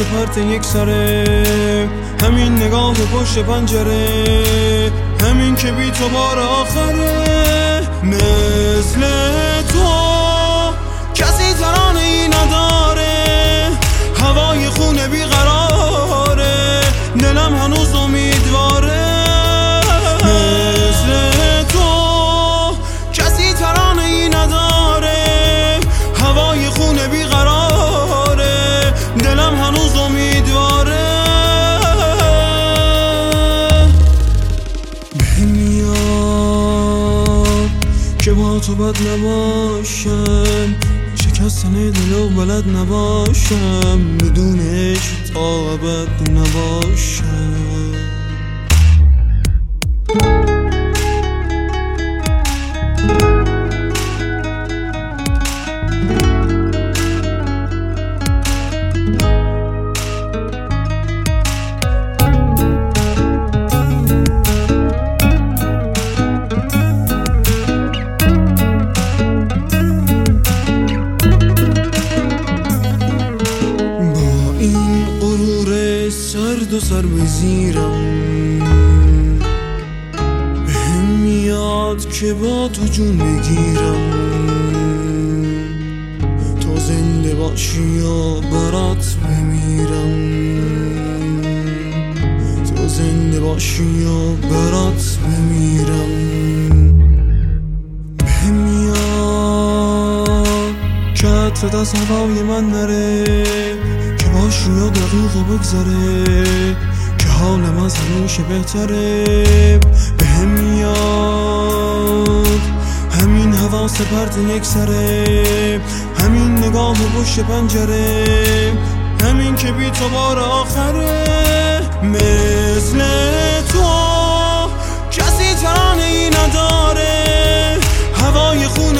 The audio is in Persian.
پرت یک سره، همین نگاه پشت پنجره، همین که بی تو بار آخره. مثل تو کسی ترانه ای نداره، هوای خونه بیقراره، دلم هنوز امیدواره. مثل تو کسی ترانه ای نداره، هوای خونه بیقراره، دلم هنوز امیدواره. بهم میاد که با تو بد نباشم، شکستن دلو بلد نباشم، بدون عشق تا ابد نباشم. سرد و سر بزیرم، بهم میاد که با تو جون بگیرم، تو زنده باشی یا برات بمیرم، تو زنده باشی یا برات بمیرم. بهم میاد که عطرت از هوای من نره، باشی یا دقیقه بگذره، که حالم از همیشه بهتره. بهم میاد همین حواس پرت یک سره، همین نگاه پشت پنجره، همین که بی تو بار آخره. مثل تو کسی ترانه ای نداره، هوای خون